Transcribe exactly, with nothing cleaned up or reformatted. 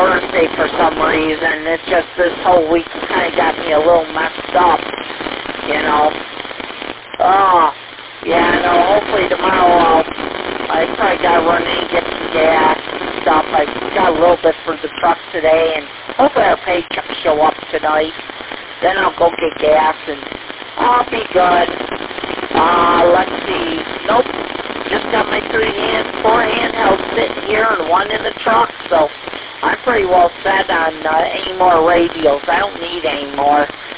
Thursday for some reason. It's just this whole week kind of got me a little messed up, you know. Oh, yeah, no, hopefully tomorrow I'll, I probably got to run in and get some gas and stuff. I got a little bit for the truck today, and hopefully our paycheck will show up tonight. Then I'll go get gas, and I'll be good. Uh, let's see. Nope. Just got my three hand, four handhelds sitting here and one in the truck, so I'm pretty well set on uh, any more radios. I don't need any more.